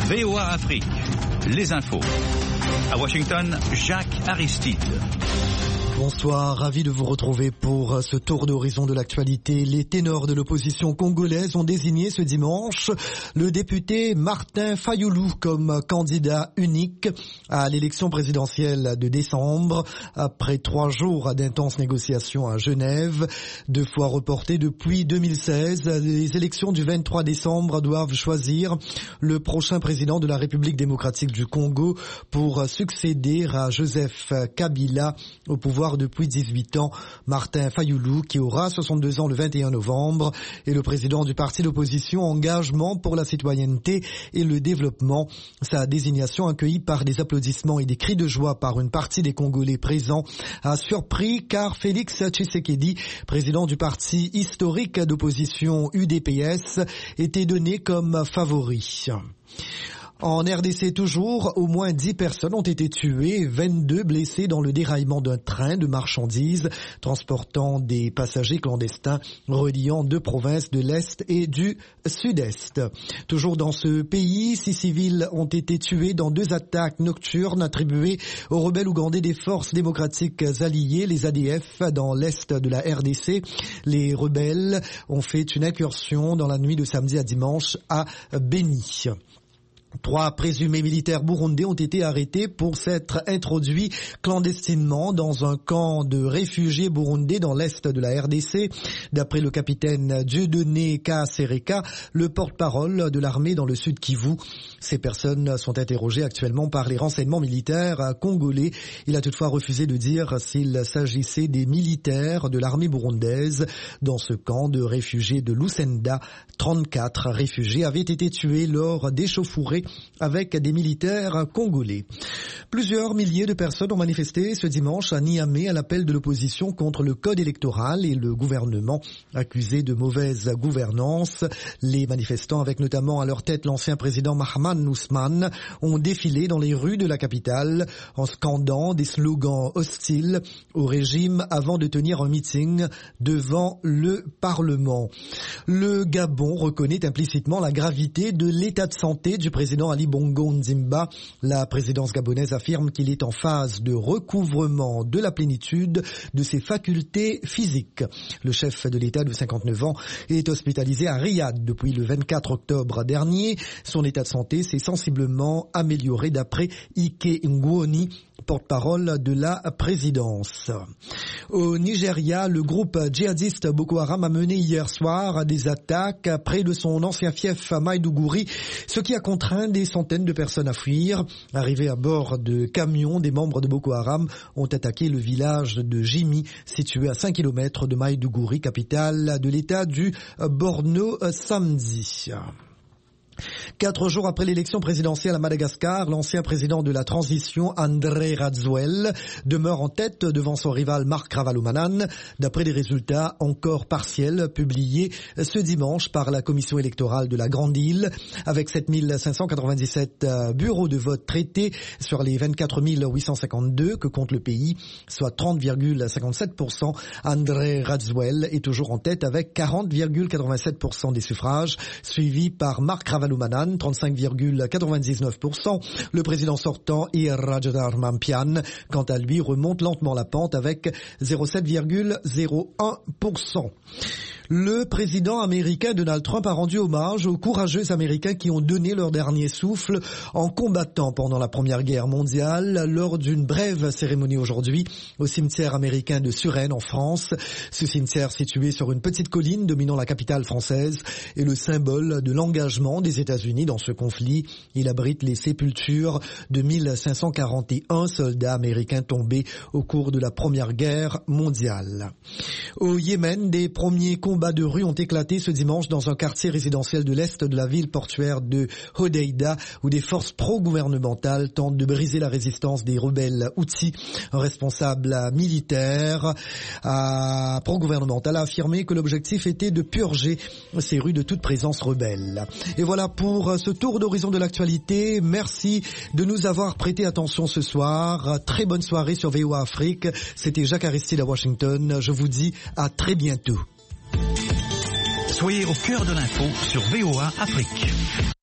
VOA Afrique, les infos. À Washington, Jacques Aristide. Bonsoir, ravi de vous retrouver pour ce tour d'horizon de l'actualité. Les ténors de l'opposition congolaise ont désigné ce dimanche le député Martin Fayulu comme candidat unique à l'élection présidentielle de décembre. Après 3 jours d'intenses négociations à Genève, 2 fois reportées depuis 2016, les élections du 23 décembre doivent choisir le prochain président de la République démocratique du Congo pour succéder à Joseph Kabila au pouvoir depuis 18 ans. Martin Fayulu, qui aura 62 ans le 21 novembre, est le président du parti d'opposition Engagement pour la citoyenneté et le développement. Sa désignation, accueillie par des applaudissements et des cris de joie par une partie des Congolais présents, a surpris car Félix Tshisekedi, président du parti historique d'opposition UDPS, était donné comme favori. En RDC toujours, au moins 10 personnes ont été tuées, 22 blessées dans le déraillement d'un train de marchandises transportant des passagers clandestins reliant 2 provinces de l'Est et du Sud-Est. Toujours dans ce pays, 6 civils ont été tués dans 2 attaques nocturnes attribuées aux rebelles ougandais des forces démocratiques alliées, les ADF, dans l'Est de la RDC. Les rebelles ont fait une incursion dans la nuit de samedi à dimanche à Beni. 3 présumés militaires burundais ont été arrêtés pour s'être introduits clandestinement dans un camp de réfugiés burundais dans l'est de la RDC. D'après le capitaine Dieudonné Kasereka, le porte-parole de l'armée dans le sud Kivu, ces personnes sont interrogées actuellement par les renseignements militaires congolais. Il a toutefois refusé de dire s'il s'agissait des militaires de l'armée burundaise. Dans ce camp de réfugiés de Lusenda, 34 réfugiés avaient été tués lors d'échauffourées avec des militaires congolais. Plusieurs milliers de personnes ont manifesté ce dimanche à Niamey à l'appel de l'opposition contre le code électoral et le gouvernement accusé de mauvaise gouvernance. Les manifestants, avec notamment à leur tête l'ancien président Mahaman Ousmane, ont défilé dans les rues de la capitale en scandant des slogans hostiles au régime avant de tenir un meeting devant le Parlement. Le Gabon reconnaît implicitement la gravité de l'état de santé du président Ali Bongo Ndimba. La présidence gabonaise affirme qu'il est en phase de recouvrement de la plénitude de ses facultés physiques. Le chef de l'État de 59 ans est hospitalisé à Riyad depuis le 24 octobre dernier. Son état de santé s'est sensiblement amélioré d'après Ike Ngwoni, porte-parole de la présidence. Au Nigeria, le groupe djihadiste Boko Haram a mené hier soir des attaques près de son ancien fief à Maïdougouri, ce qui a contraint des centaines de personnes à fuir. Arrivés à bord de camions, des membres de Boko Haram ont attaqué le village de Jimi, situé à 5 km de Maïdougouri, capitale de l'État du Borno, samedi. 4 jours après l'élection présidentielle à Madagascar, l'ancien président de la transition, André Rajoelina, demeure en tête devant son rival Marc Ravalomanane, d'après des résultats encore partiels publiés ce dimanche par la commission électorale de la Grande Île. Avec 7597 bureaux de vote traités sur les 24 852 que compte le pays, soit 30,57%, André Rajoelina est toujours en tête avec 40,87% des suffrages, suivi par Marc Ravalomanane, 35,99%. Le président sortant, Irajadar Mampian, quant à lui, remonte lentement la pente avec 0,701%. Le président américain Donald Trump a rendu hommage aux courageux Américains qui ont donné leur dernier souffle en combattant pendant la Première Guerre mondiale lors d'une brève cérémonie aujourd'hui au cimetière américain de Suresnes en France. Ce cimetière, situé sur une petite colline dominant la capitale française, est le symbole de l'engagement des États-Unis dans ce conflit. Il abrite les sépultures de 1541 soldats américains tombés au cours de la Première Guerre mondiale. Au Yémen, des premiers combats de rue ont éclaté ce dimanche dans un quartier résidentiel de l'est de la ville portuaire de Hodeïda, où des forces pro-gouvernementales tentent de briser la résistance des rebelles Houthis. Un responsable militaire pro-gouvernemental a affirmé que l'objectif était de purger ces rues de toute présence rebelle. Et voilà pour ce tour d'horizon de l'actualité. Merci de nous avoir prêté attention ce soir. Très bonne soirée sur VOA Afrique. C'était Jacques Aristide à Washington. Je vous dis à très bientôt. Soyez au cœur de l'info sur VOA Afrique.